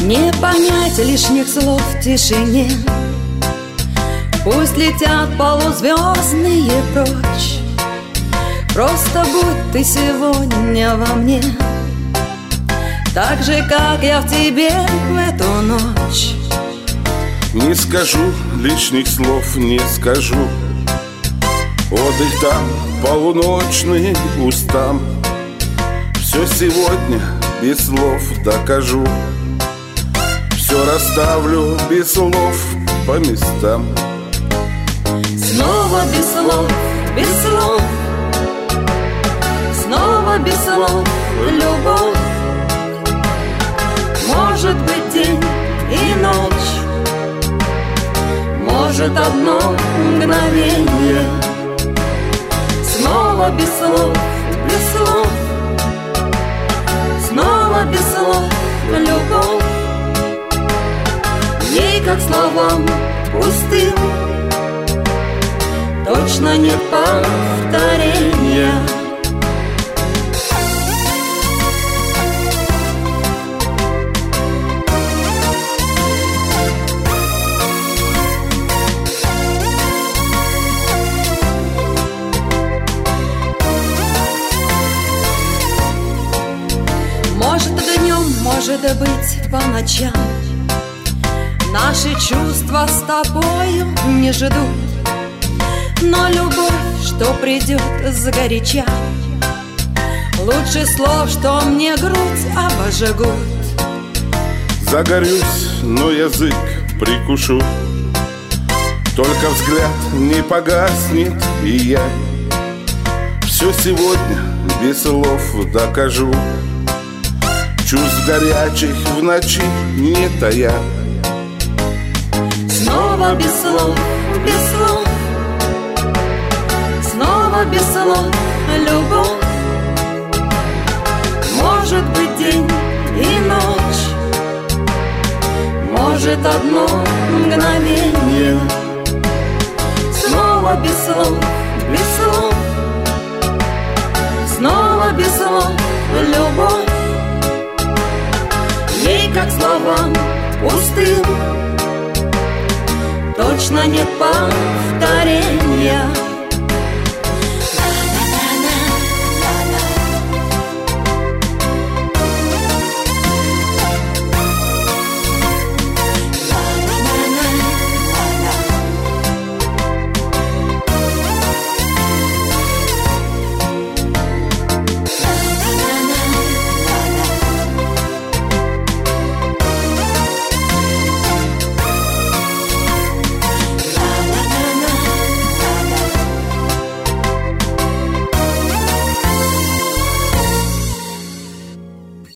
Не понять лишних слов в тишине. Пусть летят полузвездные прочь. Просто будь ты сегодня во мне, так же, как я в тебе в эту ночь. Не скажу лишних слов, не скажу. Отдых там полуночный устам. Все сегодня без слов докажу. Все расставлю без слов по местам. Снова без слов, без слов. Снова без слов, любовь. Может быть день и ночь, может одно мгновение. Снова без слов, без слов. Снова без слов, любовь. Ей, как словам пустым, точно нет повторения. Может, днем, может быть, по ночам наши чувства с тобою не ждут. Но любовь, что придет сгоряча, лучше слов, что мне грудь обожгут. Загорюсь, но язык прикушу. Только взгляд не погаснет, и я все сегодня без слов докажу. Чувств горячих в ночи не тая. Снова без слов, без слов. Снова без слов, любовь. Может быть день и ночь, может одно мгновение. Снова без слов, без слов. Снова без слов, любовь. Ей, как словам пустым, точно нет повторения.